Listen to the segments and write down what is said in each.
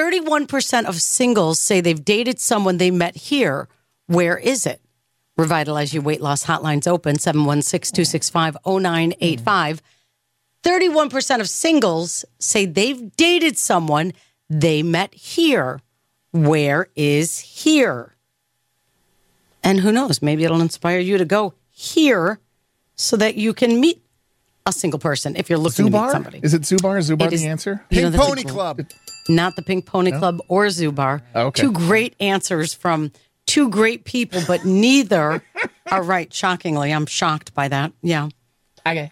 31% of singles say they've dated someone they met here. Where is it? Revitalize Your Weight Loss Hotline's open, 716-265-0985. 31% of singles say they've dated someone they met here. Where is here? And who knows, maybe it'll inspire you to go here so that you can meet a single person if you're looking to meet somebody. Is it Zubar? Is Zubar the answer? Pink Pony Club. Not the Pink Pony Club or Zubar. Okay. Two great answers from two great people, but neither are right. Shockingly, I'm shocked by that. Yeah. Okay.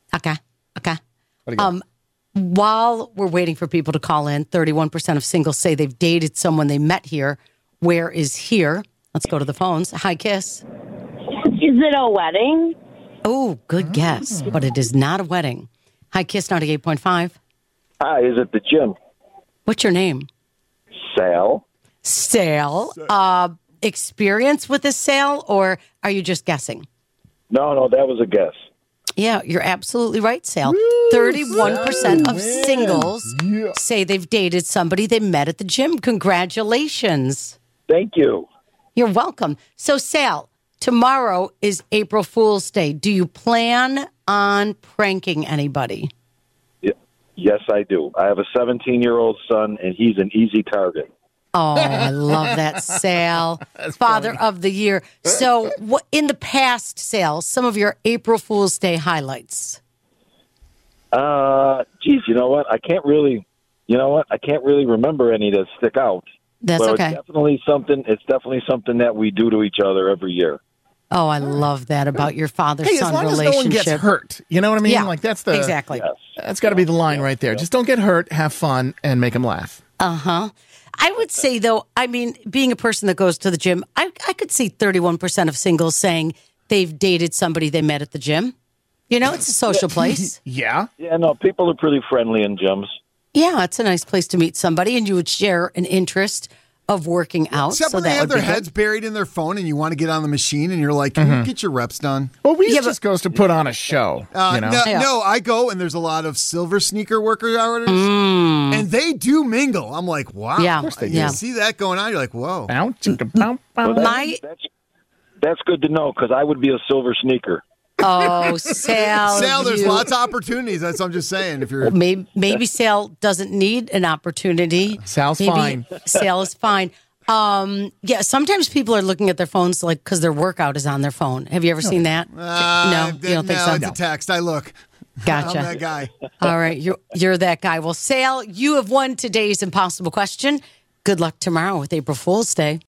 While we're waiting for people to call in, 31% of singles say they've dated someone they met here. Where is here? Let's go to the phones. Hi, Kiss. Is it a wedding? Oh, good guess, but it is not a wedding. Hi, Kiss 98.5. Hi, is it the gym? What's your name? Sal. Sale. Experience with this sale, or are you just guessing? No, that was a guess. Yeah, you're absolutely right, Sale. 31% of singles say they've dated somebody they met at the gym. Congratulations. Thank you. You're welcome. So, Sal, tomorrow is April Fool's Day. Do you plan on pranking anybody? Yes, I do. I have a 17-year-old son, and he's an easy target. Oh, I love that, Sal. Father of the Year. So, what in the past, Sal, some of your April Fool's Day highlights? Geez, you know what? I can't really remember any that stick out. That's but okay. It's definitely something that we do to each other every year. Oh, I love that about your father-son as long relationship. as no one gets hurt. You know what I mean? Yeah, like that's the exactly. Yes. That's got to be the line right there. Just don't get hurt, have fun, and make them laugh. Uh-huh. I would say, though, I mean, being a person that goes to the gym, I could see 31% of singles saying they've dated somebody they met at the gym. You know, it's a social place. Yeah. Yeah, no, people are pretty friendly in gyms. Yeah, it's a nice place to meet somebody, and you would share an interest of working out. Except so when they that have would their be heads good. buried in their phone and you want to get on the machine and you're like, can you get your reps done? Well, we Yeah, just goes to put on a show. You know? No, I go and there's a lot of silver sneaker worker hours and they do mingle. I'm like, wow. Yeah. Of course they You do. see that going on, you're like, whoa. Bow, chicka, bow, bow. That's good to know because I would be a silver sneaker. Oh, Sal. Sal, there's lots of opportunities. That's what I'm just saying. If you're Maybe Sal doesn't need an opportunity. Sal's Maybe fine. Sal is fine. Yeah, sometimes people are looking at their phones like because their workout is on their phone. Have you ever seen that? No, you don't think so? It's a text. I look. Gotcha. I'm that guy. All right, you're that guy. Well, Sal, you have won today's impossible question. Good luck tomorrow with April Fool's Day.